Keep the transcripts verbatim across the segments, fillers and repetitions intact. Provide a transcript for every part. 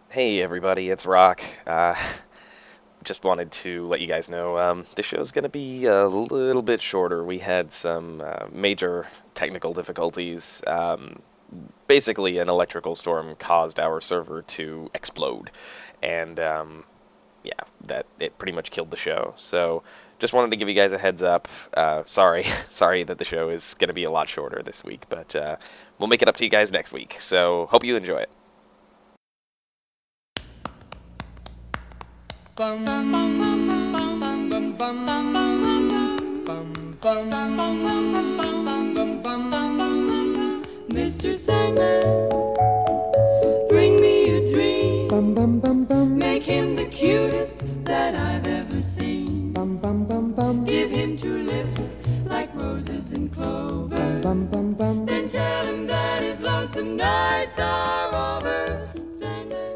Hey everybody, it's Rock. Uh, just wanted to let you guys know um, the show's going to be a little bit shorter. We had some uh, major technical difficulties. Um, basically, an electrical storm caused our server to explode, and um, yeah, that it pretty much killed the show. So, just wanted to give you guys a heads up. Uh, sorry, sorry that the show is going to be a lot shorter this week, but uh, we'll make it up to you guys next week. So, hope you enjoy it. Mister Sandman, bring me a dream. Make him the cutest that I've ever seen. Give him two lips like roses and clover. Then tell him that his lonesome nights are over. Sandman.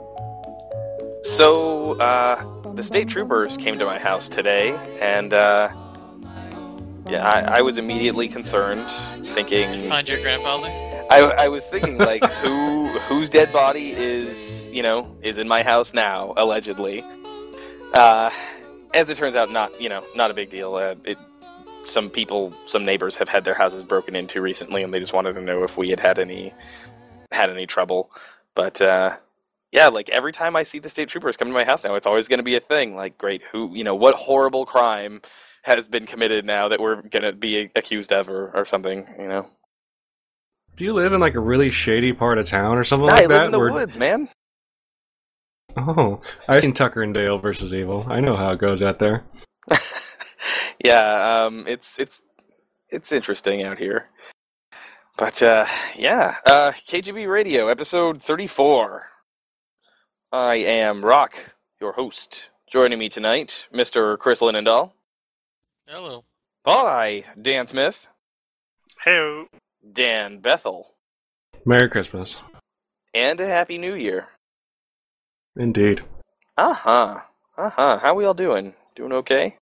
So, uh, the state troopers came to my house today, and, uh, yeah, I, I was immediately concerned, thinking... Find your grandfather? I, I was thinking, like, who whose dead body is, you know, is in my house now, allegedly. Uh, as it turns out, not, you know, not a big deal. Uh, it, some people, some neighbors have had their houses broken into recently, and they just wanted to know if we had had any, had any trouble. But, uh... yeah, like, every time I see the state troopers come to my house now, it's always going to be a thing. Like, great, who, you know, what horrible crime has been committed now that we're going to be accused of or, or something, you know? Do you live in, like, a really shady part of town or something No, like I that? live in the where- woods, man. Oh, I've seen Tucker and Dale versus Evil. I know how it goes out there. yeah, um, it's, it's, it's interesting out here. But, uh, yeah, uh, K G B Radio, episode thirty-four. I am Rock, your host. Joining me tonight, Mister Chris Linendahl. Hello. Hi, Dan Smith. Hey, Dan Bethel. Merry Christmas. And a Happy New Year. Indeed. Uh-huh. Uh-huh. How we all doing? Doing okay?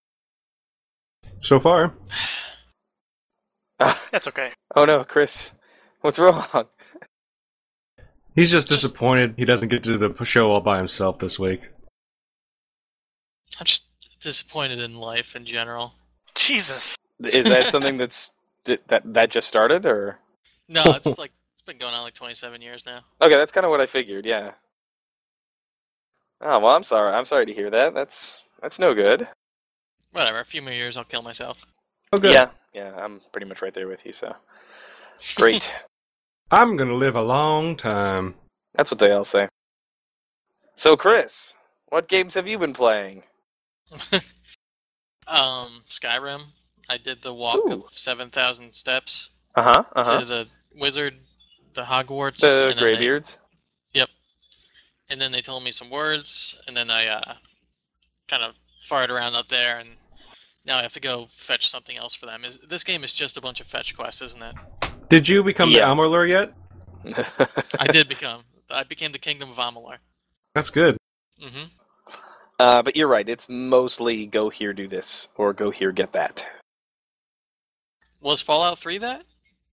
So far. Uh, that's okay. oh no, Chris. What's wrong? He's just disappointed he doesn't get to do the show all by himself this week. I'm just disappointed in life in general. Jesus. Is that something that's that that just started, or? No, it's like it's been going on like twenty-seven years now. Okay, that's kind of what I figured. Yeah. Oh well, I'm sorry. I'm sorry to hear that. That's that's no good. Whatever. A few more years, I'll kill myself. Okay. Yeah, yeah. I'm pretty much right there with you. So great. I'm gonna live a long time. That's what they all say. So, Chris, what games have you been playing? um, Skyrim. I did the walk Ooh. of seven thousand steps Uh-huh, uh-huh. to the wizard, the Hogwarts. The and then Greybeards? They, yep. And then they told me some words, and then I uh, kind of farted around up there, and now I have to go fetch something else for them. Is This game is just a bunch of fetch quests, isn't it? Did you become Yeah. the Amalur yet? I did become. I became the Kingdom of Amalur. That's good. Mm-hmm. uh, but you're right. It's mostly go here, do this, or go here, get that. Was Fallout three that?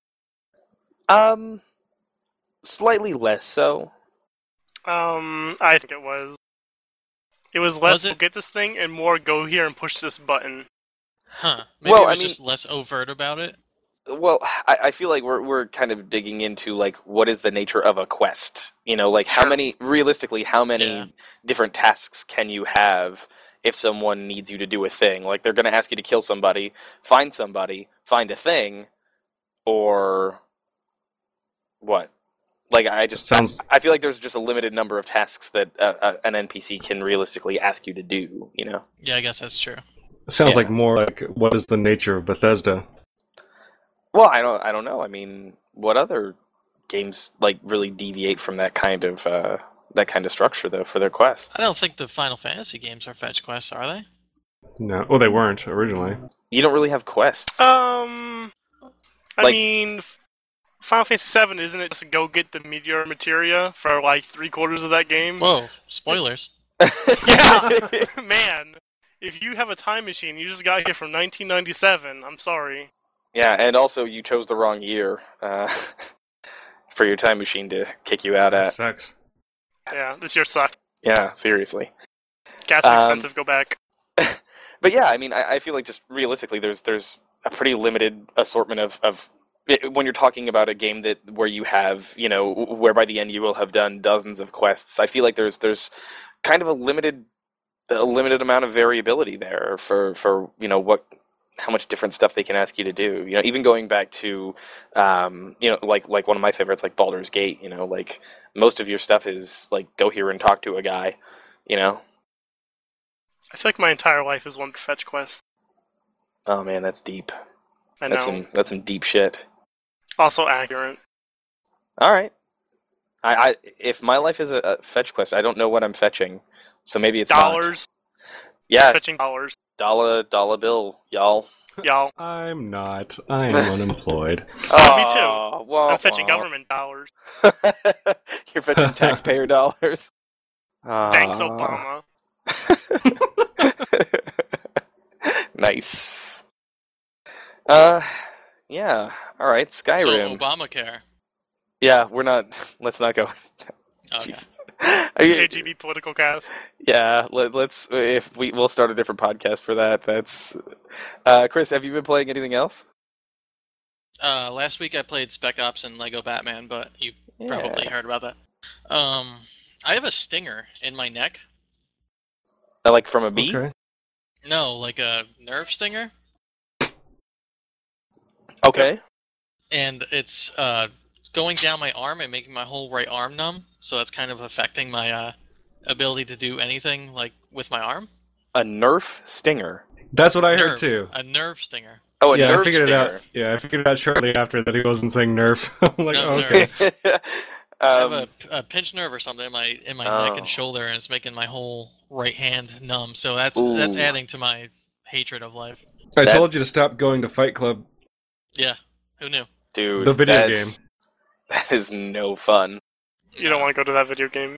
Um, slightly less so. Um, I think it was. It was less, Was it? we'll get this thing, and more go here and push this button. Huh. Maybe Well, it was I mean- just less overt about it. Well, I, I feel like we're we're kind of digging into like what is the nature of a quest. You know, like how Sure. many realistically, how many Yeah. different tasks can you have if someone needs you to do a thing? Like they're going to ask you to kill somebody, find somebody, find a thing, or what? Like I just Sounds- I, I feel like there's just a limited number of tasks that uh, uh, an N P C can realistically ask you to do. You know. Yeah, I guess that's true. Sounds Yeah. like more like what is the nature of Bethesda? Well, I don't. I don't know. I mean, what other games like really deviate from that kind of uh, that kind of structure though for their quests? I don't think the Final Fantasy games are fetch quests, are they? No. Well, they weren't originally. You don't really have quests. Um, I Like- mean, F- Final Fantasy seven, isn't it just go get the meteor materia for like three quarters of that game? Whoa, spoilers. Yeah, man. If you have a time machine, you just got here from nineteen ninety-seven. I'm sorry. Yeah, and also you chose the wrong year uh, for your time machine to kick you out That at. sucks. Yeah, this year sucked. Yeah, seriously. Gas is Um, expensive. Go back. But yeah, I mean, I, I feel like just realistically, there's there's a pretty limited assortment of, of it, when you're talking about a game that where you have, you know, where by the end you will have done dozens of quests. I feel like there's there's kind of a limited a limited amount of variability there for for you know what how much different stuff they can ask you to do. You know, even going back to um, you know like like one of my favorites, like Baldur's Gate. You know, like most of your stuff is like go here and talk to a guy. You know. I feel like my entire life is one fetch quest. Oh man, that's deep. I know. That's some that's some deep shit. Also accurate. All right. I, I if my life is a, a fetch quest, I don't know what I'm fetching, so maybe it's Dollars. not. Yeah, Fetching dollars. dollar dollar bill, y'all. Y'all. I'm not. I am unemployed. Oh, me too. Aw, wah, I'm fetching wah. government dollars. You're fetching taxpayer dollars. Thanks, Aw. Obama. Nice. Uh, yeah. All right, Skyrim. So Obamacare. Yeah, we're not. Let's not go. Okay. Jesus. K G B political cast. Yeah, let, let's. If we we'll start a different podcast for that. That's. Uh, Chris, have you been playing anything else? Uh, last week I played Spec Ops and Lego Batman, but you probably Yeah. heard about that. Um, I have a stinger in my neck. Uh, like from a bee? Okay. No, like a nerve stinger, Okay. and it's uh going down my arm and making my whole right arm numb. So that's kind of affecting my uh ability to do anything like with my arm. A Nerf stinger. That's what I heard Nerve. too. A nerve stinger. Oh, a yeah, Nerf I figured stinger. it out. Yeah, I figured it out shortly after that he wasn't saying nerf. I'm like, No, oh, nerve. okay. I um, have a, a pinched nerve or something in my in my Oh. neck and shoulder, and it's making my whole right hand numb. So that's Ooh. that's adding to my hatred of life. I That- told you to stop going to Fight Club, Yeah, who knew? dude, the video that's- game. That is no fun. You don't want to go to that video game.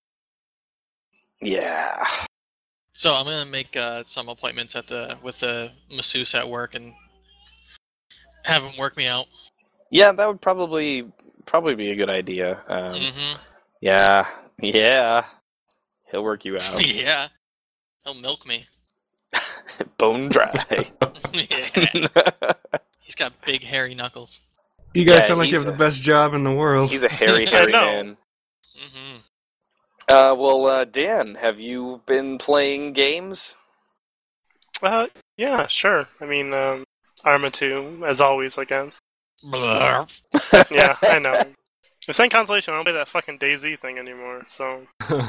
Yeah. So I'm gonna make uh, some appointments at the with the masseuse at work and have him work me out. Yeah, that would probably probably be a good idea. Um, hmm Yeah. Yeah. He'll work you out. yeah, he'll milk me. Bone dry. yeah. He's got big hairy knuckles. You guys Yeah, sound like you he's have the a- best job in the world. He's a hairy, I hairy know. man. hmm Uh, well, uh, Dan, have you been playing games? Uh, yeah, sure. I mean, um, Arma two, as always, I guess. Blah. Yeah, I know. If saying consolation, I don't play that fucking DayZ thing anymore, so...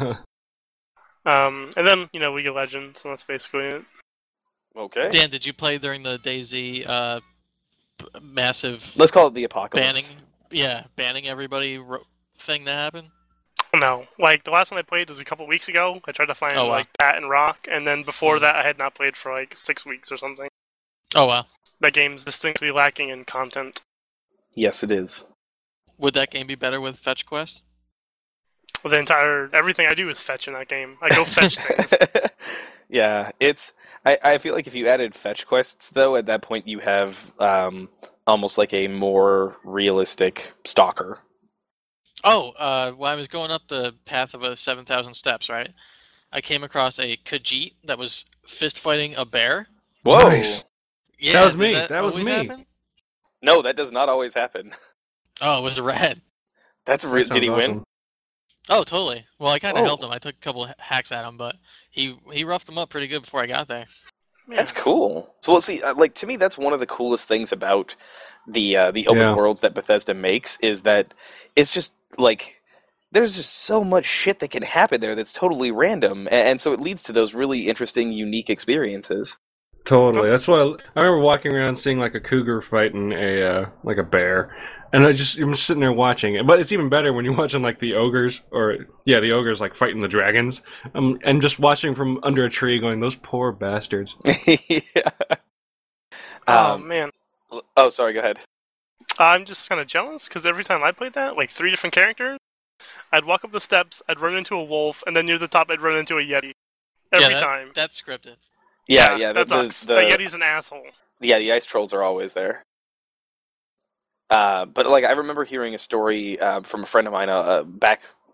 Um, and then, you know, League of Legends, and that's basically it. Okay. Dan, did you play during the DayZ uh, b- massive Let's call it the apocalypse. banning? Yeah, banning everybody ro- thing that happened. No, like, the last time I played was a couple weeks ago. I tried to find, Oh, wow. like, Pat and Rock, and then before Mhm. that I had not played for, like, six weeks or something. Oh wow, That game's distinctly lacking in content. Yes, it is. would that game be better with Fetch Quest? Well, the entire... Everything I do is fetch in that game. I go fetch things. Yeah, it's. I, I feel like if you added fetch quests, though, at that point you have um, almost like a more realistic stalker. Oh, uh, when I was going up the path of a seven thousand steps, right? I came across a Khajiit that was fist fighting a bear. Whoa! Nice. Yeah, That was does me, that was always me. happen? No, that does not always happen. Oh, it was red. That's That re- sounds did he win? awesome. Oh, totally. Well, I kind of Oh. helped him. I took a couple h- hacks at him, but he he roughed him up pretty good before I got there. That's cool. So, well, see, uh, like to me, that's one of the coolest things about the uh, the open Yeah. worlds that Bethesda makes is that it's just like there's just so much shit that can happen there that's totally random, and, and so it leads to those really interesting, unique experiences. Totally. That's what I, I remember walking around seeing like a cougar fighting a uh, like a bear, and I just I'm just sitting there watching it. But it's even better when you're watching like the ogres or yeah, the ogres like fighting the dragons. Um, and just watching from under a tree, going those poor bastards. yeah. Oh, Um, man. oh, sorry. Go ahead. I'm just kind of jealous, because every time I played that, like, three different characters, I'd walk up the steps, I'd run into a wolf, and then near the top I'd run into a yeti. Every yeah, that- time. That's scripted. Yeah, yeah. that the, the, sucks. the- That yeti's an asshole. Yeah, the ice trolls are always there. Uh, but like I remember hearing a story uh, from a friend of mine uh, uh, back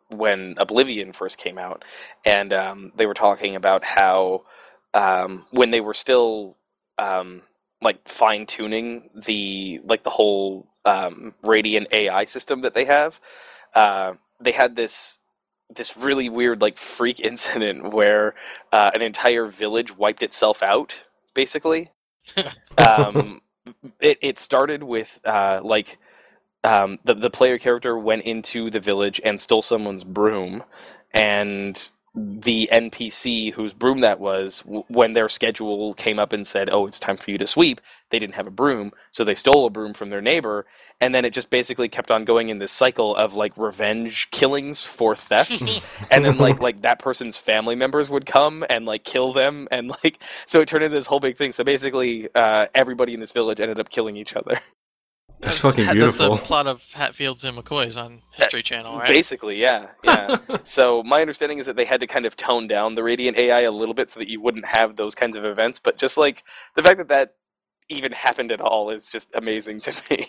when Oblivion first came out, and um, they were talking about how um, when they were still um, like fine tuning the like the whole um, Radiant A I system that they have, uh, they had this this really weird like freak incident where uh, an entire village wiped itself out, basically. um, it it started with uh, like. Um, the the player character went into the village and stole someone's broom, and the N P C whose broom that was, w- when their schedule came up and said, "Oh, it's time for you to sweep," they didn't have a broom, so they stole a broom from their neighbor, and then it just basically kept on going in this cycle of like revenge killings for thefts, and then like like that person's family members would come and like kill them, and like so it turned into this whole big thing. So basically, uh, everybody in this village ended up killing each other. That's fucking That's beautiful. the plot of Hatfields and McCoys on History Channel, right? Basically, yeah, yeah. So my understanding is that they had to kind of tone down the Radiant A I a little bit so that you wouldn't have those kinds of events. But just like the fact that that even happened at all is just amazing to me.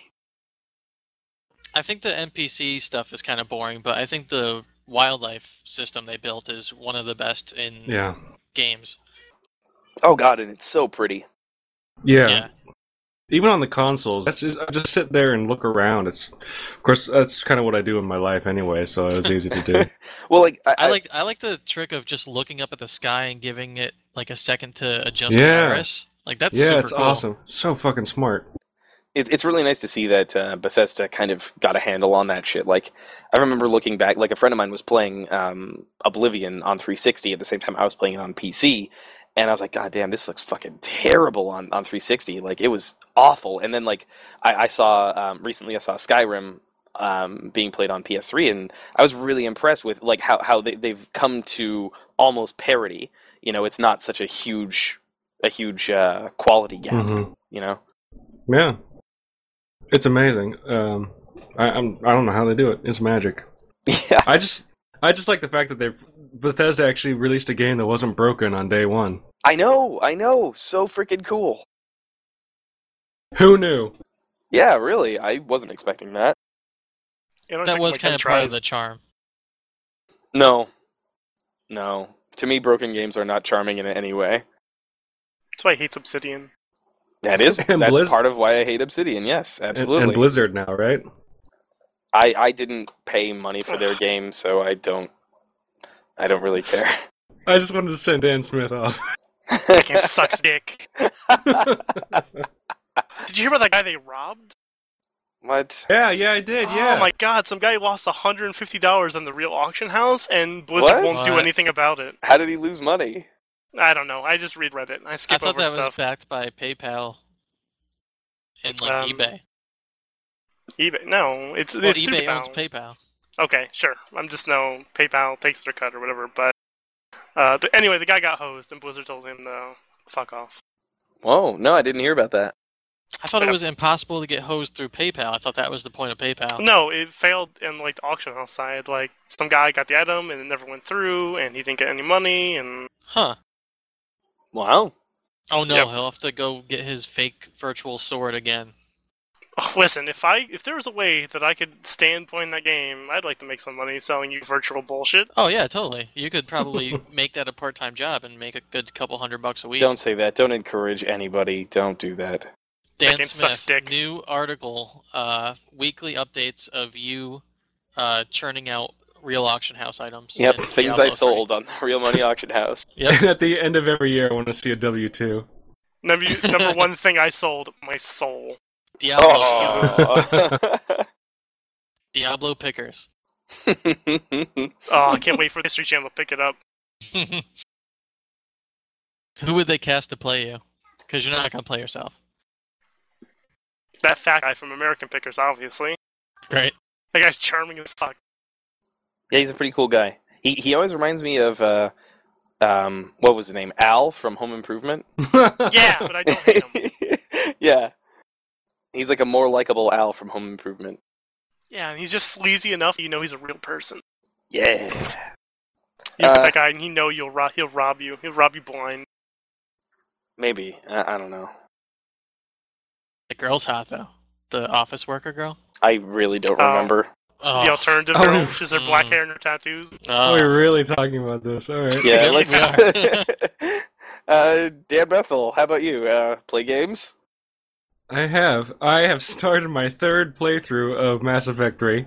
I think the N P C stuff is kind of boring, but I think the wildlife system they built is one of the best in Yeah. games. Oh god, and it's so pretty. Yeah. Yeah. Even on the consoles, that's just, I just sit there and look around. It's, of course, that's kind of what I do in my life anyway, so it was easy to do. Well, like I, I like I like the trick of just looking up at the sky and giving it like a second to adjust the Yeah. iris. Like that's yeah, super it's cool. awesome. So fucking smart. it, it's really nice to see that uh, Bethesda kind of got a handle on that shit. Like, I remember looking back, like a friend of mine was playing um, Oblivion on three sixty at the same time I was playing it on P C, and I was like, God damn, this looks fucking terrible on, on three sixty. Like, it was awful. And then, like, I, I saw, um, recently I saw Skyrim um, being played on P S three, and I was really impressed with, like, how, how they, they've come to almost parity. You know, it's not such a huge, a huge uh, quality gap, Mhm. you know? Yeah, it's amazing. Um, I, I'm I don't know how they do it. It's magic. Yeah. I just I just like the fact that they've Bethesda actually released a game that wasn't broken on day one. I know, I know. So freaking cool. Who knew? Yeah, really. I wasn't expecting that. It only That took was like kind ten of part of tries. the charm. No. No. To me, broken games are not charming in any way. That's why he hates Obsidian. That is, And that's Blizz- part of why I hate Obsidian, yes, And- absolutely. And Blizzard now, right? I, I didn't pay money for their game, so I don't, I don't really care. I just wanted to send Dan Smith off. That game sucks dick. Did you hear about that guy they robbed? What? Yeah, yeah, I did. Yeah. Oh my god, some guy lost one hundred fifty dollars on the real auction house, and Blizzard What? won't do What? anything about it. How did he lose money? I don't know. I just read Reddit. I I skip thought over that stuff. was backed by PayPal and like Um, eBay. eBay? No, it's, Well, it's through eBay PayPal. owns PayPal. Okay, sure. I'm just no PayPal takes their cut or whatever. But uh, the, anyway, the guy got hosed, and Blizzard told him to fuck off. Whoa, no, I didn't hear about that. I thought I it know. was impossible to get hosed through PayPal. I thought that was the point of PayPal. No, it failed in like the auction house side. Like some guy got the item and it never went through, and he didn't get any money. And Huh. Wow. Oh no, Yep. he'll have to go get his fake virtual sword again. oh, listen, if I if there was a way that I could stand playing that game, I'd like to make some money selling you virtual bullshit. Oh yeah, totally. You could probably make that a part-time job and make a good couple hundred bucks a week. Don't say that. Don't encourage anybody. Don't do that. Dan game sucks Smith, dick. new article, uh, weekly updates of you uh, churning out real auction house items. Yep, in things Diablo I sold on the Real Money Auction House. three. Yep. And at the end of every year, I want to see a W two. Number number one thing I sold, my soul. Diablo, Oh. Diablo pickers. Oh, I can't wait for the History Channel to pick it up. Who would they cast to play you? Because you're not gonna play yourself. That fat guy from American Pickers, obviously. Great. That guy's charming as fuck. Yeah, he's a pretty cool guy. He he always reminds me of uh, um, what was his name? Al from Home Improvement. Yeah, but I don't hate him. Yeah, he's like a more likable Al from Home Improvement. Yeah, and he's just sleazy enough, you know he's a real person. Yeah. You look Uh, at that guy, and you know you'll ro- he'll rob you. He'll rob you blind. Maybe. I, I don't know. The girl's hot though. The office worker girl. I really don't Oh. remember. Oh, the alternative Oh, girl. we- She's her black Mm. hair and her tattoos. oh. We're really talking about this. All right. Yeah, Yes, let's. uh, Dan Bethel, how about you? Uh, play games? I have. I have started my third playthrough of Mass Effect three.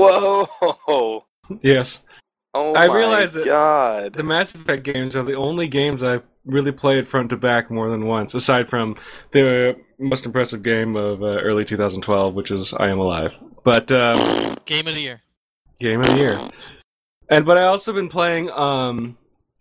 Whoa! Yes. Oh I my realize that God! The Mass Effect games are the only games I've really played front to back more than once, aside from the most impressive game of uh, early two thousand twelve, which is I Am Alive. But um, Game of the year. game of the year. And but I also been playing um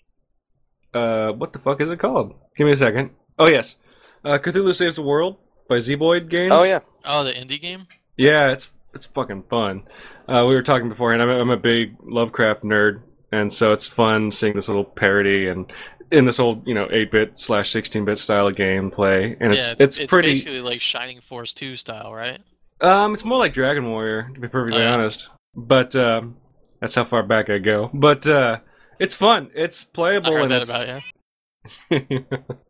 uh what the fuck is it called? Give me a second. Oh yes. Uh, Cthulhu Saves the World by Zeboyd Games. Oh yeah. Oh, the indie game? Yeah, it's it's fucking fun. Uh, we were talking beforehand. I'm a, I'm a big Lovecraft nerd, and so it's fun seeing this little parody and in this old, you know, eight bit slash sixteen bit style of gameplay. And it's yeah, it's, pretty. basically like Shining Force two style, right? Um, it's more like Dragon Warrior, to be perfectly Oh, yeah. honest. But um, that's how far back I go. But uh, it's fun. It's I playable, heard and that it's about you.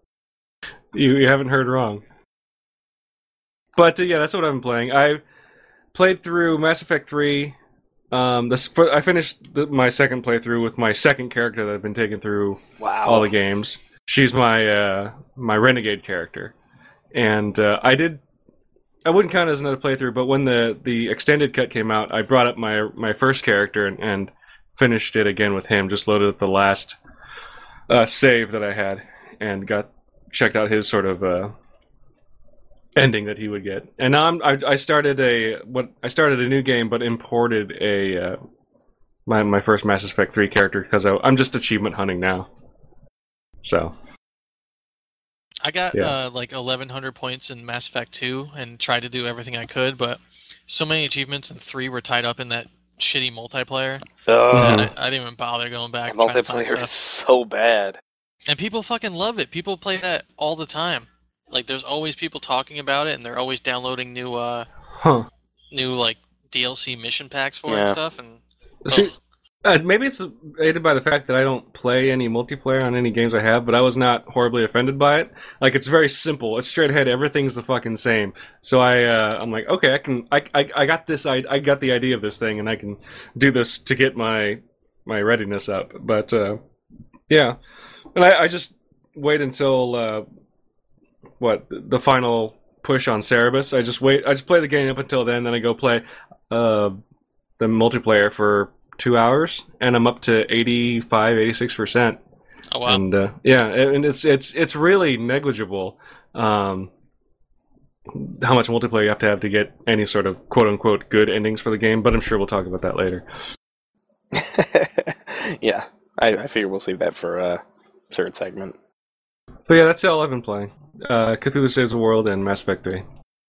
you you haven't heard wrong. But uh, yeah, that's what I've been playing. I played through Mass Effect three. Um, this for, I finished the, my second playthrough with my second character that I've been taking through Wow. all the games. She's my uh, my renegade character, and uh, I did. I wouldn't count it as another playthrough, but when the, the extended cut came out, I brought up my my first character and, and finished it again with him. Just loaded up the last uh, save that I had and got checked out his sort of uh, ending that he would get. And now I'm, I I started a what I started a new game, but imported a uh, my my first Mass Effect three character because I'm just achievement hunting now. So I got Yeah. uh, like eleven hundred points in Mass Effect two and tried to do everything I could, but so many achievements in three were tied up in that shitty multiplayer. Oh, Mhm. that I, I didn't even bother going back. the and trying to find multiplayer is stuff. so bad. And people fucking love it. People play that all the time. Like, there's always people talking about it, and they're always downloading new, uh, huh. new like D L C mission packs for it Yeah. and stuff. And See, ugh. Uh, maybe it's aided by the fact that I don't play any multiplayer on any games I have, but I was not horribly offended by it. Like, it's very simple. It's straight ahead. Everything's the fucking same. So I, uh, I'm like, okay, I can, I, I, I got this, I, I got the idea of this thing, and I can do this to get my, my readiness up. But, uh, yeah. And I, I just wait until, uh, what, the final push on Cerebus. I just wait, I just play the game up until then, then I go play, uh, the multiplayer for two hours, and I'm up to eighty-five, eighty-six percent. oh wow, And uh, yeah, and it's it's it's really negligible um, how much multiplayer you have to have to get any sort of quote unquote good endings for the game. But I'm sure we'll talk about that later. Yeah, I, I figure we'll save that for uh, third segment. But yeah, that's all I've been playing. Uh, Cthulhu Saves the World and Mass Effect three.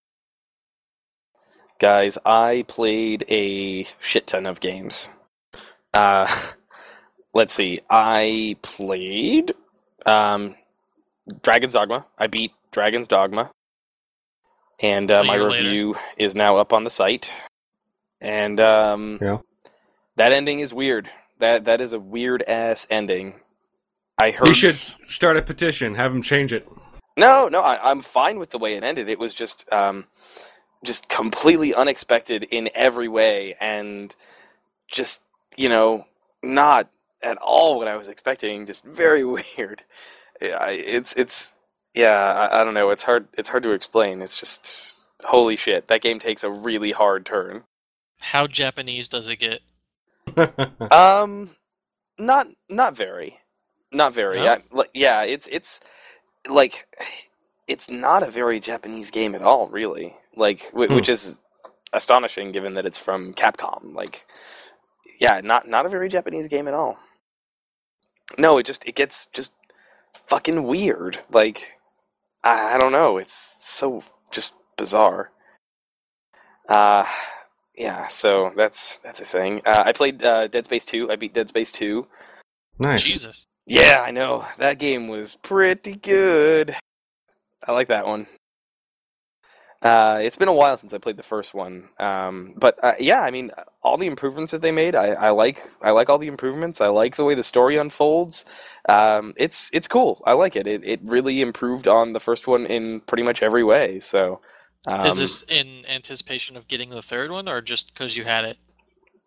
Guys, I played a shit ton of games. Uh, let's see. I played um, Dragon's Dogma. I beat Dragon's Dogma. And uh, A my year later. review is now up on the site. And um, Yeah. that ending is weird. That That is a weird-ass ending. I heard... You should s- start a petition. Have them change it. No, no, I, I'm fine with the way it ended. It was just, um, just completely unexpected in every way, and just, you know, not at all what I was expecting. Just very weird. Yeah, it's, it's, yeah, I, I don't know. It's hard. It's hard to explain. It's just holy shit. That game takes a really hard turn. how Japanese does it get? Um, not, not very, not very. No? I, like, yeah, it's, it's. Like, it's not a very Japanese game at all, really. Like, w- Hmm. which is astonishing, given that it's from Capcom. Like, yeah, not not a very Japanese game at all. No, it just it gets just fucking weird. Like, I, I don't know. It's so just bizarre. Uh, yeah. So that's that's a thing. Uh, I played uh, Dead Space two. I beat Dead Space two. Nice. Jesus. Yeah, I know. That game was pretty good. I like that one. Uh, it's been a while since I played the first one, um, but uh, yeah, I mean, all the improvements that they made, I, I like. I like all the improvements. I like the way the story unfolds. Um, it's it's cool. I like it. It it really improved on the first one in pretty much every way. So, um, Is this in anticipation of getting the third one, or just because you had it?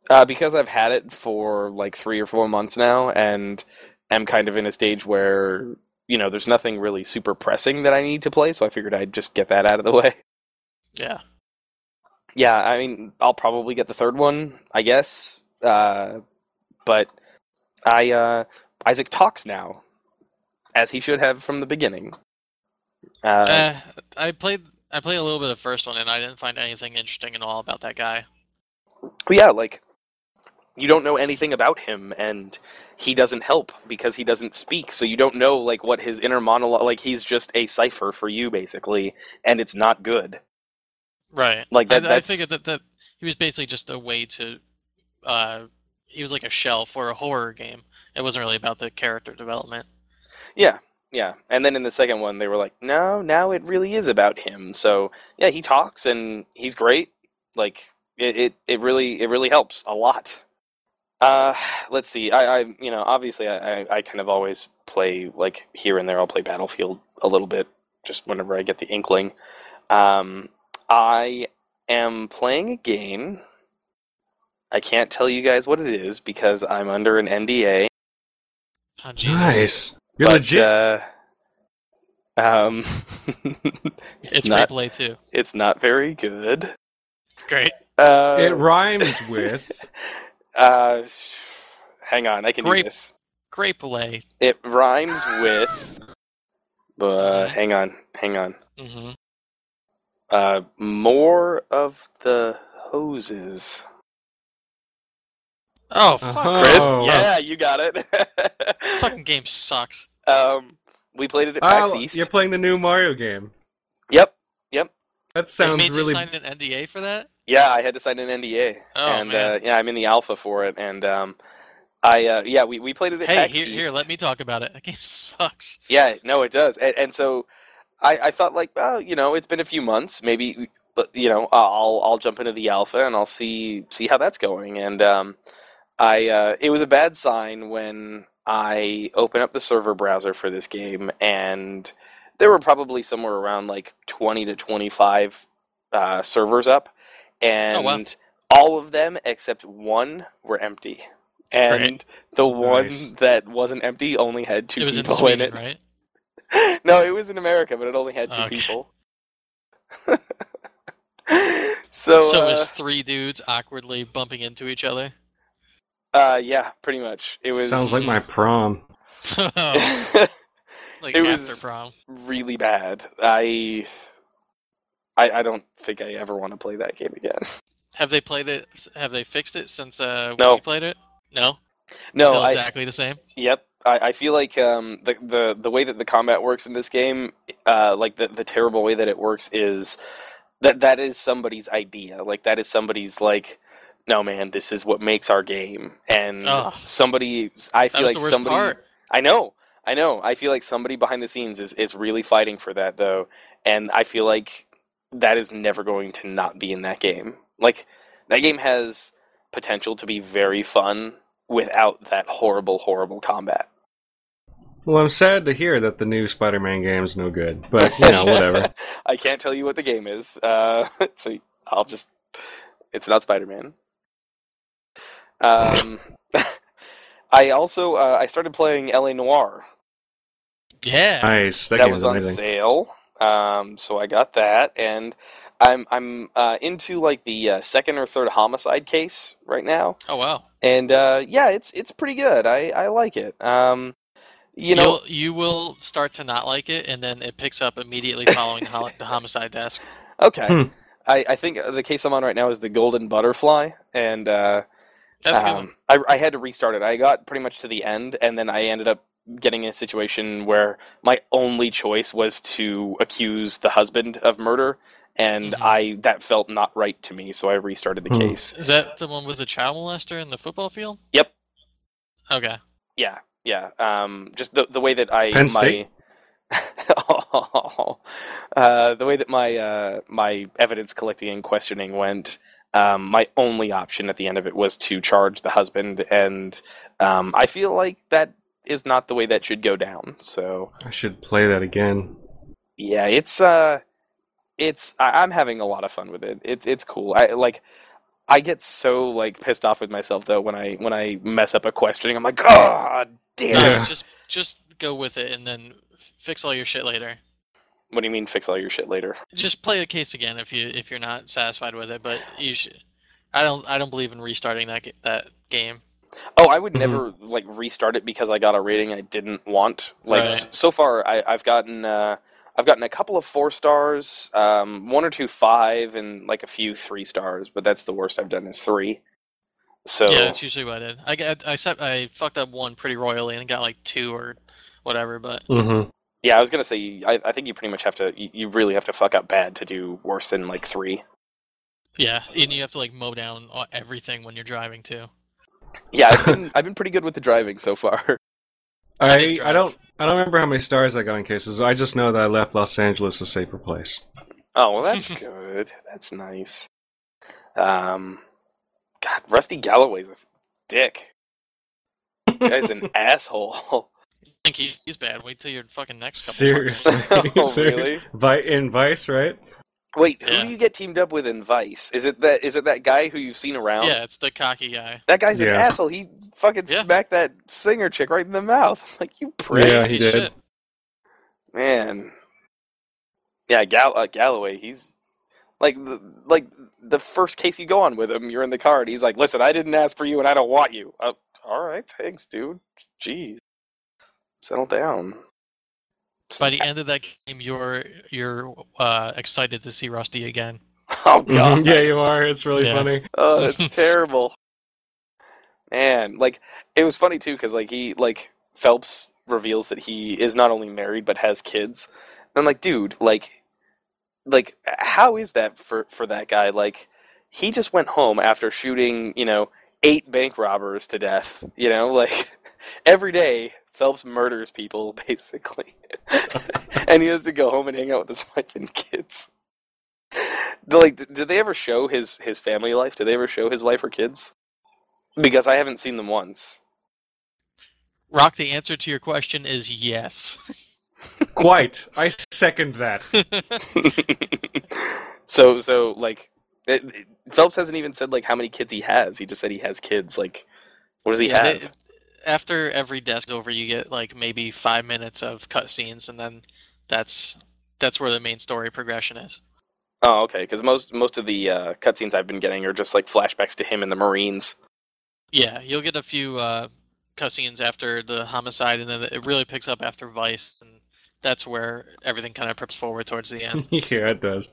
Uh, because I've had it for like three or four months now, and am kind of in a stage where, you know, there's nothing really super pressing that I need to play, so I figured I'd just get that out of the way. Yeah. Yeah, I mean, I'll probably get the third one, I guess. Uh, but I uh, Isaac talks now, as he should have from the beginning. Uh, Uh, I played I played a little bit of the first one, and I didn't find anything interesting at all about that guy. but yeah, like, you don't know anything about him, and he doesn't help because he doesn't speak, so you don't know, like, what his inner monologue... Like, he's just a cipher for you, basically, and it's not good. Right. Like, that, I, that's... I figured that, that he was basically just a way to... Uh, he was like a shell for a horror game. It wasn't really about the character development. Yeah, yeah. And then in the second one, they were like, no, now it really is about him. So, yeah, he talks, and he's great. Like, it, it, it really it really helps a lot. Uh, let's see. I, I you know, obviously, I, I, I kind of always play, like, here and there. I'll play Battlefield a little bit, just whenever I get the inkling. Um, I am playing a game. I can't tell you guys what it is because I'm under an N D A. Oh, Jesus. Nice. You're but, legit. Uh, um, it's, It's not. free play too. It's not very good. Great. Uh, It rhymes with. uh, hang on, I can Grape. do this. Great play. It rhymes with. Uh, hang on, hang on. Mm-hmm. Uh, more of the hoses. Oh, fuck. Uh-huh. Chris, Oh. yeah, you got it. Fucking game sucks. um, we played it at PAX Oh, East. you're playing the new Mario game. Yep, yep. That They sounds made really. you sign an N D A for that? Yeah, I had to sign an N D A, Oh, and man. Uh, yeah, I'm in the alpha for it, and um, I uh, yeah, we, we played it at Hey, PAX here, East. here, let me talk about it. That game sucks. Yeah, no, it does, and, and so I, I thought like, well, you know, it's been a few months, maybe, but you know, I'll I'll jump into the alpha and I'll see see how that's going, and um, I uh, it was a bad sign when I open up the server browser for this game, and there were probably somewhere around like twenty to twenty-five uh, servers up, and Oh, wow. all of them except one were empty. And Great. the one Nice. that wasn't empty only had two It was in people Sweden, in it. right? No, it was in America, but it only had two Okay. people. so, So it uh, was three dudes awkwardly bumping into each other. uh, yeah, pretty much. It was Sounds like my prom. Oh, like It after was- prom. really bad. I, I, I don't think I ever want to play that game again. Have they played it? Have they fixed it since uh, No. when you played it? No. No, Still I. exactly the same. Yep. I, I feel like um, the, the the way that the combat works in this game, uh, like the, the terrible way that it works is that that is somebody's idea. Like that is somebody's like, no man, this is what makes our game. And Oh. somebody, I That feel was like the worst somebody. part. I know, I know. I feel like somebody behind the scenes is, is really fighting for that, though. And I feel like that is never going to not be in that game. Like, that game has potential to be very fun without that horrible, horrible combat. Well, I'm sad to hear that the new Spider-Man game's no good, but you know, whatever. I can't tell you what the game is. Uh, so I'll just... It's not Spider-Man. Um, I also... Uh, I started playing L A Noire. Yeah. Nice. That, That game's was on amazing. sale, um, so I got that, and I'm I'm uh, into like the uh, second or third homicide case right now, Oh wow. and uh, yeah, it's it's pretty good. I, I like it. Um, you know, You'll, you will start to not like it, and then it picks up immediately following the, hol- the homicide desk. okay. Hmm. I, I think the case I'm on right now is the Golden Butterfly, and uh, That's a good one. um, I I had to restart it. I got pretty much to the end, and then I ended up getting in a situation where my only choice was to accuse the husband of murder, and Mhm. I that felt not right to me, so I restarted the Hmm. case. Is that the one with the child molester in the football field? Yep. Okay. Yeah, yeah. Um, just the the way that I Penn my State? uh, the way that my uh, my evidence collecting and questioning went. Um, my only option at the end of it was to charge the husband, and um, I feel like that is not the way that should go down. So I should play that again. yeah, it's uh, it's I, I'm having a lot of fun with it. It's it's cool. I like. I get so like pissed off with myself though when I when I mess up a questioning. I'm like, God damn No, it! Yeah. just just go with it and then fix all your shit later. What do you mean fix all your shit later? Just play the case again if you if you're not satisfied with it. But you should. I don't I don't believe in restarting that ga- that game. Oh, I would Mhm. never like restart it because I got a rating I didn't want. Like Right. s- so far, I, I've gotten uh, I've gotten a couple of four stars, um, one or two five, and like a few three stars. But that's the worst I've done is three. So Yeah, that's usually what I did. I got I set I fucked up one pretty royally and got like two or whatever. But Mm-hmm. yeah, I was gonna say I, I think you pretty much have to you, you really have to fuck up bad to do worse than like three. yeah, and you have to like mow down all- everything when you're driving too. Yeah, I've been I've been pretty good with the driving so far. I I did I drive. don't I don't remember how many stars I got in cases. I just know that I left Los Angeles a safer place. Oh well, that's good. That's nice. Um, God, Rusty Galloway's a dick. Guy's an asshole. I think he, he's bad. Wait till your fucking next couple. more Seriously. Oh, Ser- really? Vi- in Vice, right? Wait, who Yeah. do you get teamed up with in Vice? Is it that is it that guy who you've seen around? Yeah, it's the cocky guy. That guy's an Yeah. asshole. He fucking Yeah. smacked that singer chick right in the mouth. I'm like, you prick. Yeah, he Piece of did. shit. Man. Yeah, Gall- uh, Galloway, he's like the, like the first case you go on with him, you're in the car and he's like, "Listen, I didn't ask for you and I don't want you." Uh, all right, thanks, dude. Jeez. Settle down. By the end of that game, you're you're uh, excited to see Rusty again. Oh god. Mhm. Yeah, you are. It's really Yeah. funny. Oh, that's terrible. Man, like it was funny too because like he like Phelps reveals that he is not only married but has kids. And I'm like, dude, like, like how is that for for that guy? Like, he just went home after shooting, you know, eight bank robbers to death. You know, like every day Phelps murders people basically, and he has to go home and hang out with his wife and kids. Like, did they ever show his his family life? Did they ever show his wife or kids? Because I haven't seen them once. Rock, the answer to your question is yes. Quite. I second that. so, so like, it, it- Phelps hasn't even said like how many kids he has. He just said he has kids. Like, what does he Yeah, have? they- after every desk over, you get like maybe five minutes of cutscenes, and then that's that's where the main story progression is. Oh, okay. Because most most of the uh, cutscenes I've been getting are just like flashbacks to him in the Marines. Yeah, you'll get a few uh, cutscenes after the homicide, and then it really picks up after Vice, and that's where everything kind of preps forward towards the end. Yeah, it does.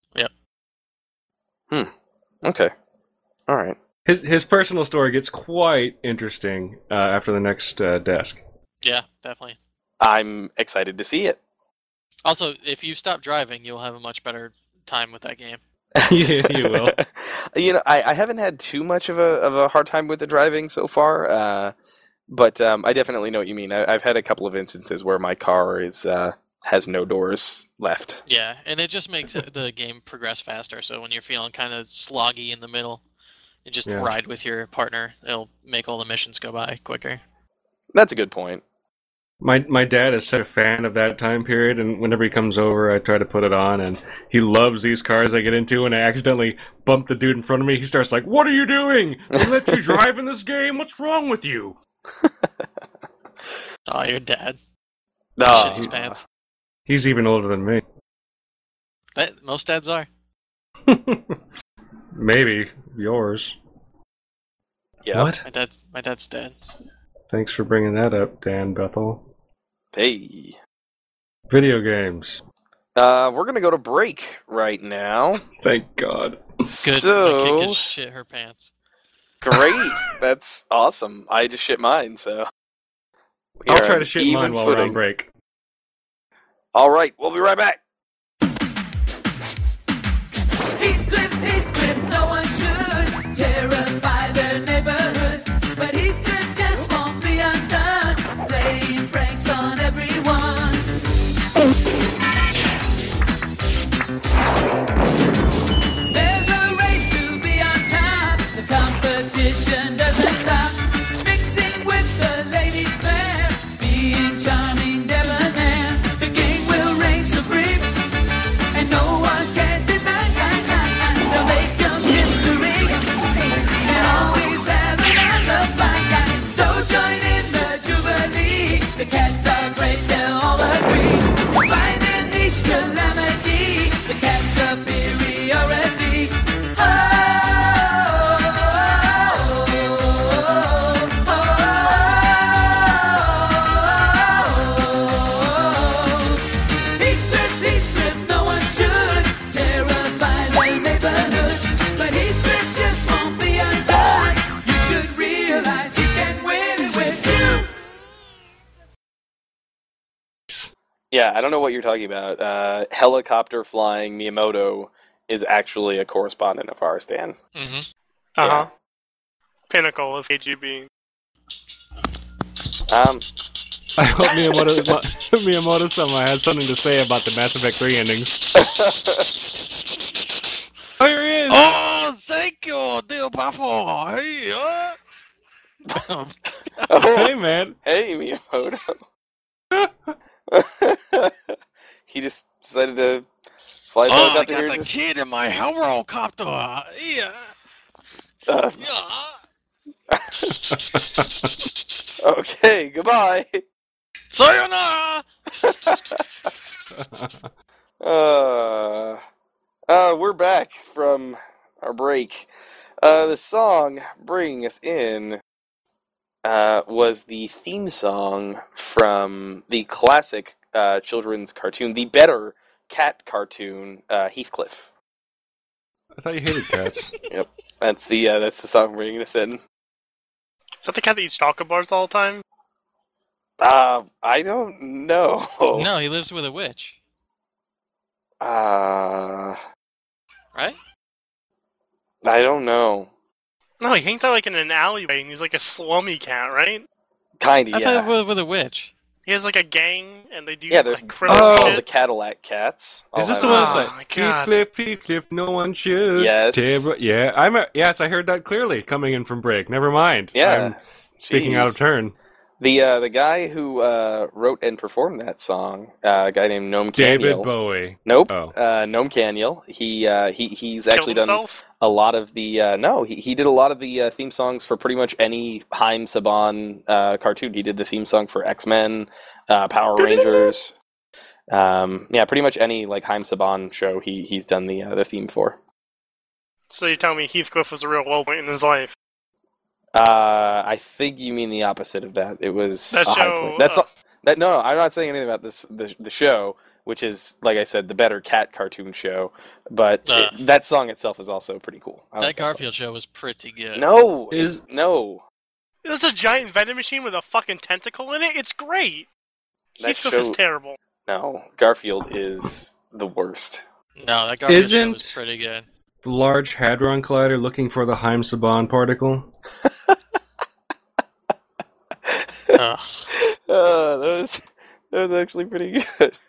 Okay. All right. His his personal story gets quite interesting uh, after the next uh, desk. Yeah, definitely. I'm excited to see it. Also, if you stop driving, you'll have a much better time with that game. Yeah, you will. You know, I, I haven't had too much of a of a hard time with the driving so far, uh, but um, I definitely know what you mean. I, I've had a couple of instances where my car is uh, has no doors left. Yeah, and it just makes it, the game progress faster. So when you're feeling kind of sloggy in the middle, you just Yeah. ride with your partner. It'll make all the missions go by quicker. That's a good point. My my dad is such a fan of that time period, and whenever he comes over, I try to put it on, and he loves these cars I get into. And I accidentally bump the dude in front of me. He starts like, "What are you doing? They let you drive in this game? What's wrong with you?" Oh, your dad. Ah, Shits his pants. He's even older than me. That, most dads are. Maybe yours. yeah. What? My dad. My dad's dead. Thanks for bringing that up, Dan Bethel. Hey. Video games. Uh, we're gonna go to break right now. Thank God. Good. My kid So can shit her pants. great. That's awesome. I just shit mine, so we I'll are try on to shit even mine while we're on footing. break. All right, we'll be right back. Heathcliff, Heathcliff, no one should terrify their neighborhood. But Heathcliff just won't be undone, playing pranks on everyone. There's a race to be on top, the competition doesn't stop. Mixing with the ladies fair, being charming, debonair. The game will reign supreme, and no one can deny. They'll make them history. Yeah, I don't know what you're talking about. Uh, helicopter flying Miyamoto is actually a correspondent of Farstan. Mm-hmm. Uh huh. Yeah. Pinnacle of K G B. Um, I hope Miyamoto, Miyamoto-sama has something to say about the Mass Effect three endings. Oh, here he is! Oh, thank you, dear Papa. Hey, uh... oh, Hey, man. hey, Miyamoto. He just decided to fly his oh, I helicopter got here. the Just, kid in my helicopter. Yeah, uh, yeah. okay, goodbye. Sayonara. Uh, uh, we're back from our break. Uh, the song bringing us in uh, was the theme song from the classic uh, children's cartoon, the better cat cartoon, uh, Heathcliff. I thought you hated cats. Yep, that's the uh, that's the song bringing us in. Is that the cat that eats chocolate bars all the time? Uh, I don't know. No, he lives with a witch, Uh, right? I don't know. No, he hangs out like in an alleyway, and he's like a slummy cat, right? Kinda, I yeah. thought it was with a witch. He has like a gang, and they do Yeah, they're like criminal Oh. called the shit. Cadillac Cats. Is I'll this have the it. one Oh, that's my like, God. Heathcliff, Heathcliff, no one should. Yes. Tib- yeah, I'm a, yes, I heard that clearly coming in from break. Never mind. Yeah. I'm speaking out of Jeez. turn. The uh, the guy who uh, wrote and performed that song, uh, a guy named Noam David Caniel. Bowie. Nope. Oh. Uh, Noam Caniel. He uh, he he's Killed actually done himself? a lot of the uh, no. He he did a lot of the uh, theme songs for pretty much any Haim Saban uh, cartoon. He did the theme song for X-Men, uh, Power Rangers. Um, yeah, pretty much any like Haim Saban show. He he's done the uh, the theme for. So you're telling me Heathcliff was a real low point in his life? Uh, I think you mean the opposite of that. It was That a high show, point. That's uh, all- that. No, no, I'm not saying anything about this. The the show, which is like I said, the better cat cartoon show. But Uh. it, that song itself is also pretty cool. I That like song. Garfield show was pretty good. No, Is- is no. There's a giant vending machine with a fucking tentacle in it. It's great. That Heathcliff show- is terrible. No, Garfield is the worst. No, that Garfield show was Isn't- pretty good. The Large Hadron Collider looking for the Haim Saban particle. Ugh. Uh, that was that was actually pretty good.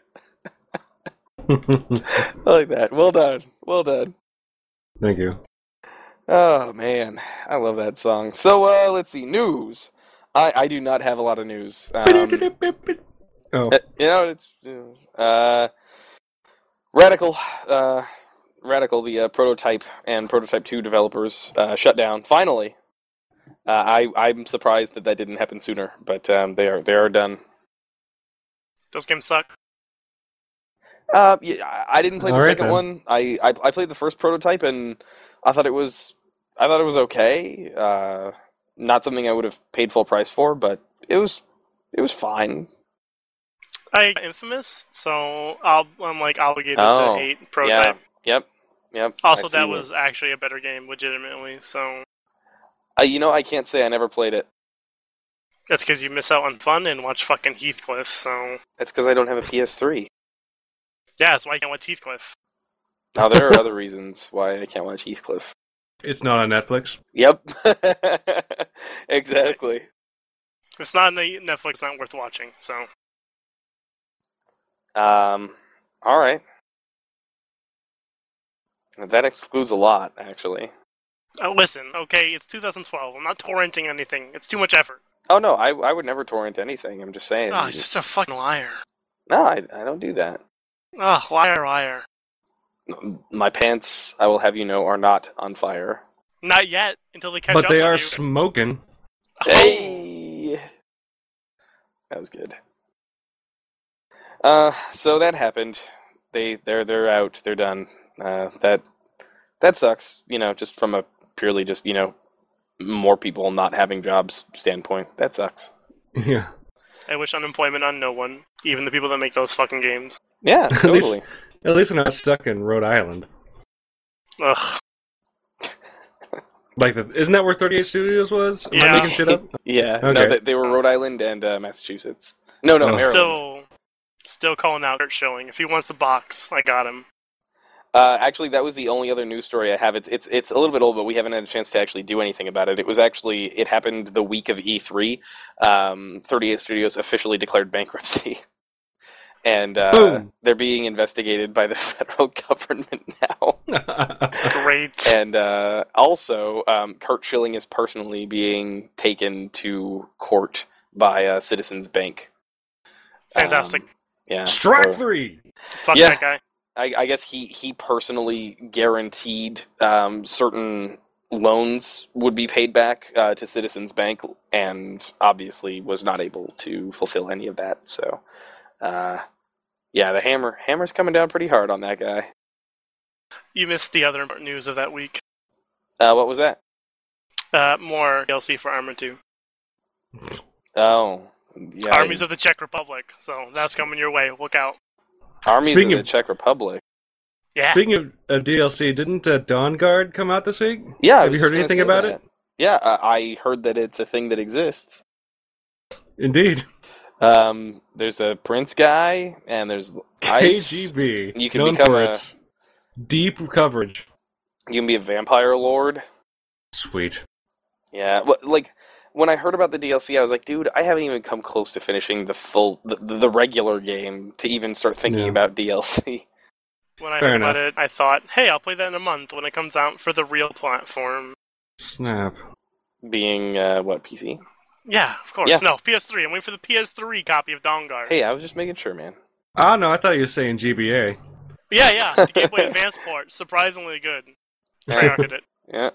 I like that. Well done. Well done. Thank you. Oh man, I love that song. So uh, let's see news. I I do not have a lot of news. Um, Oh, Uh, you know, it's uh, Radical, uh, Radical, the uh, prototype and prototype two developers uh, shut down finally. Uh, I I'm surprised that that didn't happen sooner, but um, they are they are done. Those games suck. Uh, yeah, I I didn't play the All right, second then. one. I, I I played the first prototype and I thought it was I thought it was okay. Uh, not something I would have paid full price for, but it was it was fine. I Infamous, so I'll, I'm like obligated Oh, to hate Prototype. Yeah. Yep. Yep. Also, I see that what- was actually a better game, legitimately. So Uh, you know, I can't say I never played it. that's because you miss out on fun and watch fucking Heathcliff. So That's because I don't have a P S three. yeah, that's why I can't watch Heathcliff. Now, there are other reasons why I can't watch Heathcliff. it's not on Netflix. Yep. Exactly. If it's not on the Netflix, it's not worth watching. So Um, all right. That excludes a lot, actually. uh, listen, okay, it's two thousand twelve. I'm not torrenting anything. It's too much effort. Oh, no, I, I would never torrent anything. I'm just saying. Oh, he's just a fucking liar. No, I, I don't do that. Oh, liar, liar. My pants, I will have you know, are not on fire. Not yet, until they catch But up they with are you. smoking. Oh, Hey! That was good. Uh, so that happened. They, they're, they're out. They're done. Uh, that, that sucks. You know, just from a purely just, you know, more people not having jobs standpoint. That sucks. Yeah. I wish unemployment on no one, even the people that make those fucking games. Yeah, At least- totally. At least they're not stuck in Rhode Island. Ugh. Like, the, isn't that where thirty-eight Studios was? Am Yeah. I making shit up? Yeah, Okay. no, they, they were Rhode Island and uh, Massachusetts. No, no, Oh. Maryland. Still, Still calling out Kurt Schilling. If he wants the box, I got him. Uh, actually, that was the only other news story I have. It's it's it's a little bit old, but we haven't had a chance to actually do anything about it. It was actually it happened the week of E three. Um, thirty-eight Studios officially declared bankruptcy, and uh, they're being investigated by the federal government now. Great. And uh, also, um, Kurt Schilling is personally being taken to court by uh, Citizens Bank. Fantastic. Um, yeah. Strike so- three! Fuck yeah. that guy. I, I guess he, he personally guaranteed um, certain loans would be paid back uh, to Citizens Bank, and obviously was not able to fulfill any of that. So, uh, yeah, the hammer hammer's coming down pretty hard on that guy. You missed the other news of that week. Uh, what was that? Uh, more D L C for Arma two. Oh, yeah. Armies of the Czech Republic. So that's coming your way. Look out. Armies Speaking of the of- Czech Republic. Yeah. Speaking of, of D L C, didn't uh, Dawn Guard come out this week? Yeah, I Have was you heard just gonna anything say about that. it? Yeah, uh, I heard that it's a thing that exists. Indeed. Um, there's a prince guy, and there's ice. K G B. You can known become for a- its deep coverage. You can be a vampire lord. Sweet. Yeah, well, like when I heard about the D L C, I was like, dude, I haven't even come close to finishing the full, the, the regular game to even start thinking Yeah. about D L C. When I Fair heard enough. about it, I thought, hey, I'll play that in a month when it comes out for the real platform. Snap. Being uh, what P C? Yeah, of course. Yeah. No, P S three. I'm waiting for the P S three copy of Dawn Guard. Hey, I was just making sure, man. Oh, no, I thought you were saying G B A. Yeah, yeah. The Game Boy Advance port. Surprisingly good. Treyarched it. Yeah.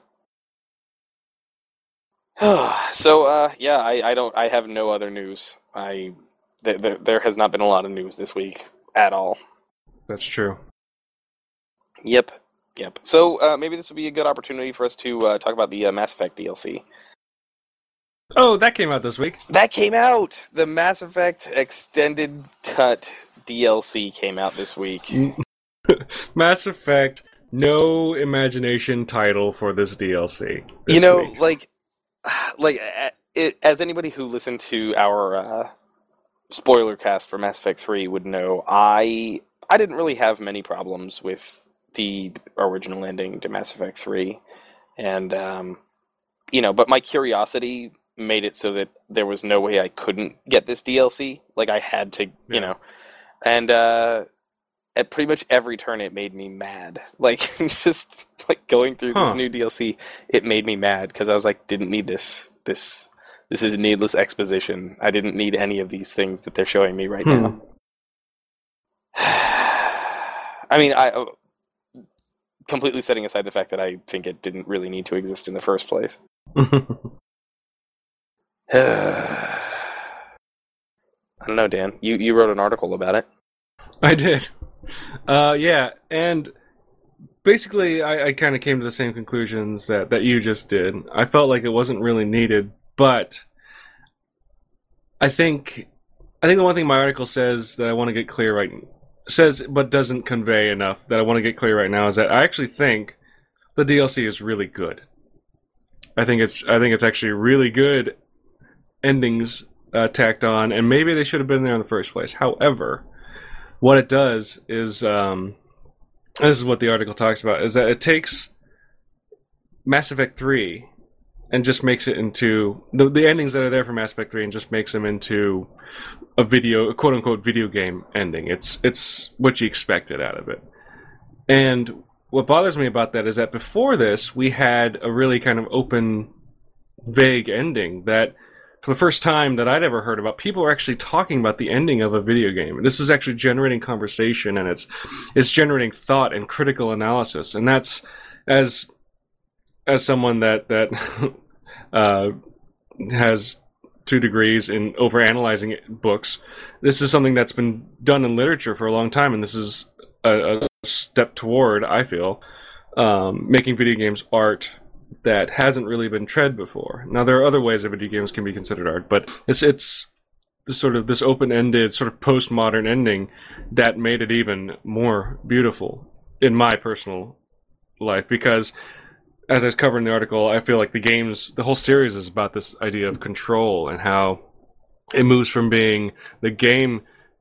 so, uh, yeah, I, I don't, I have no other news. I, th- th- there has not been a lot of news this week at all. That's true. Yep, yep. So uh, maybe this would be a good opportunity for us to uh, talk about the uh, Mass Effect D L C. Oh, that came out this week. That came out! The Mass Effect Extended Cut D L C came out this week. Mass Effect, no imagination title for this D L C. this You know, week. like, like uh, it, as anybody who listened to our uh, spoiler cast for Mass Effect three would know, I I didn't really have many problems with the original ending to Mass Effect three, and um, you know, but my curiosity made it so that there was no way I couldn't get this D L C. Like I had to, you Yeah. know, and uh, at pretty much every turn it made me mad. Like just like going through this Huh. new D L C, it made me mad because I was like, didn't need this. This this is needless exposition. I didn't need any of these things that they're showing me right Hmm. now. I mean, I completely setting aside the fact that I think it didn't really need to exist in the first place. I don't know, Dan. You you wrote an article about it. I did. Uh, yeah, and basically I, I kind of came to the same conclusions that, that you just did. I felt like it wasn't really needed, but I think I think the one thing my article says that I want to get clear right says but doesn't convey enough that I want to get clear right now is that I actually think the D L C is really good. I think it's I think it's actually really good endings uh, tacked on, and maybe they should have been there in the first place. However, what it does is, um, this is what the article talks about, is that it takes Mass Effect three and just makes it into the the endings that are there for Mass Effect three and just makes them into a video, a quote unquote video game ending. It's it's what you expected out of it. And what bothers me about that is that before this, we had a really kind of open, vague ending that, for the first time that I'd ever heard about, people are actually talking about the ending of a video game. This is actually generating conversation, and it's it's generating thought and critical analysis. And that's, as as someone that that uh, has two degrees in overanalyzing books, this is something that's been done in literature for a long time, and this is a, a step toward, I feel, um, making video games art that hasn't really been tread before. Now, there are other ways that video games can be considered art, but it's it's this sort of this open-ended, sort of postmodern ending that made it even more beautiful in my personal life. Because, as I was covering the article, I feel like the games, the whole series is about this idea of control and how it moves from being the game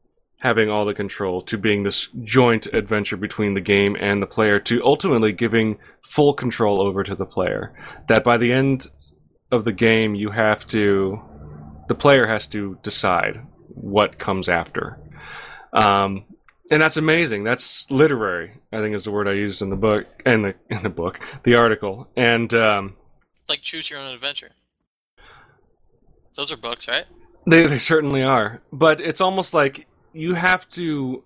having all the control to being this joint adventure between the game and the player to ultimately giving full control over to the player. That by the end of the game, you have to, the player has to decide what comes after. Um, and that's amazing. That's literary, I think is the word I used in the book, in the, in the book, the article. And, um, like Choose Your Own Adventure. Those are books, right? They, they certainly are. But it's almost like, you have to.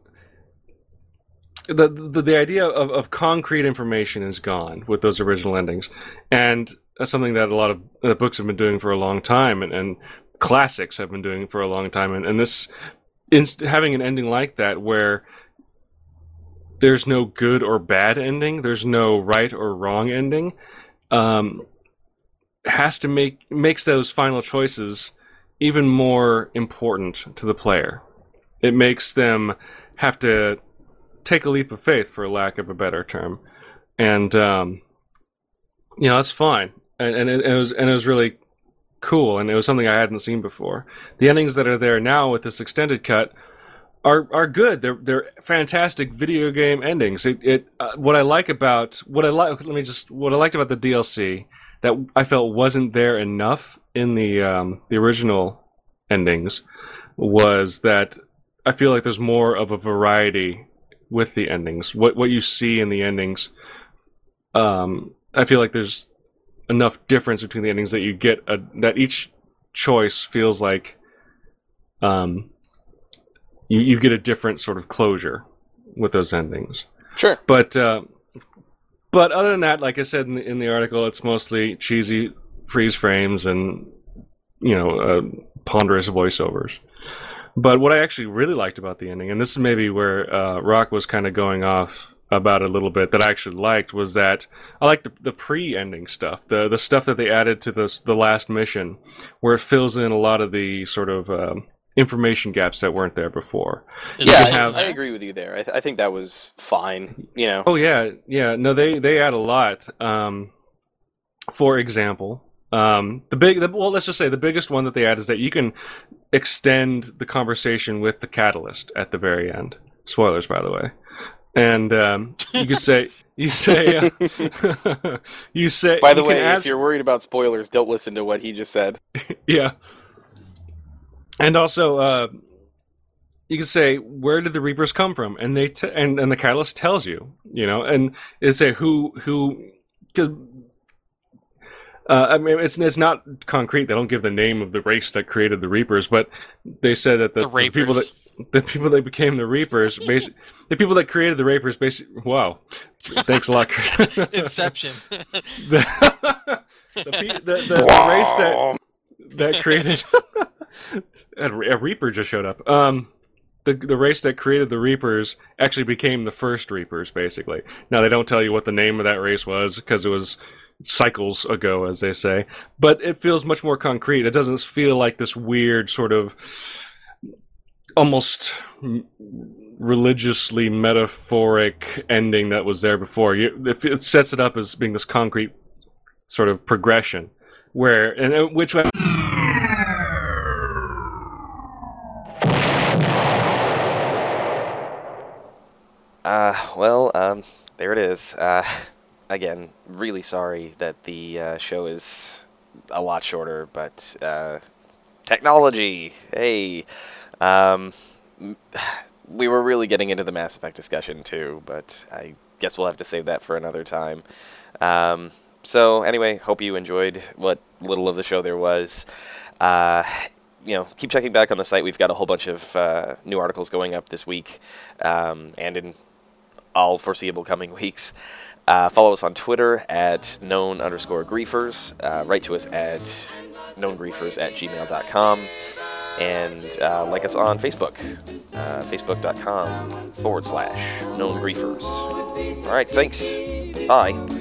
The, the the idea of, of concrete information is gone with those original endings, and that's something that a lot of uh, books have been doing for a long time, and, and classics have been doing for a long time. And, and this, inst- having an ending like that, where there's no good or bad ending, there's no right or wrong ending, um, has to make makes those final choices even more important to the player. It makes them have to take a leap of faith, for lack of a better term, and um, you know, that's fine. And, and it, it was and it was really cool, and it was something I hadn't seen before. The endings that are there now with this extended cut are are good. They're they're fantastic video game endings. It it uh, what I like about what I like. Let me just what I liked about the D L C that I felt wasn't there enough in the um, the original endings was that. I feel like there's more of a variety with the endings. What what you see in the endings, um, I feel like there's enough difference between the endings that you get a, that each choice feels like um, you you get a different sort of closure with those endings. Sure, but uh, but other than that, like I said in the, in the article, it's mostly cheesy freeze frames and you know uh, ponderous voiceovers. But what I actually really liked about the ending, and this is maybe where uh, Rock was kind of going off about it a little bit, that I actually liked, was that I liked the, the pre-ending stuff, the the stuff that they added to the the last mission, where it fills in a lot of the sort of um, information gaps that weren't there before. Is yeah, it I, have- I agree with you there. I, th- I think that was fine. You know. Oh yeah, yeah. No, they they add a lot. Um, for example. Um, the big, the, well, let's just say the biggest one that they add is that you can extend the conversation with the catalyst at the very end. Spoilers, by the way. And um, you could say, you say, uh, you say. By the you way, can ask, if you're worried about spoilers, don't listen to what he just said. yeah. And also, uh, you can say, where did the Reapers come from? And they t- and and the catalyst tells you, you know, and it say who who. Cause, Uh, I mean, it's it's not concrete. They don't give the name of the race that created the Reapers, but they said that the, The the people that the people that became the Reapers, basi- the people that created the Reapers, basically. Wow, thanks a lot. Inception. the, the, pe- the, the, the race that that created a, a Reaper just showed up. Um, the the race that created the Reapers actually became the first Reapers, basically. Now they don't tell you what the name of that race was because it was cycles ago, as they say, but it feels much more concrete. It doesn't feel like this weird sort of almost religiously metaphoric ending that was there before. You, it, it sets it up as being this concrete sort of progression, where and which. Uh, well, um, there it is. Uh, again, really sorry that the uh, show is a lot shorter, but uh, technology, hey. Um, we were really getting into the Mass Effect discussion too, but I guess we'll have to save that for another time. Um, so anyway, hope you enjoyed what little of the show there was. Uh, you know, keep checking back on the site. We've got a whole bunch of uh, new articles going up this week, um, and in all foreseeable coming weeks. Uh, follow us on Twitter at known underscore griefers. Uh, write to us at knowngriefers at gmail dot com. And uh, like us on Facebook, uh, facebook.com forward slash known griefers. All right, thanks. Bye.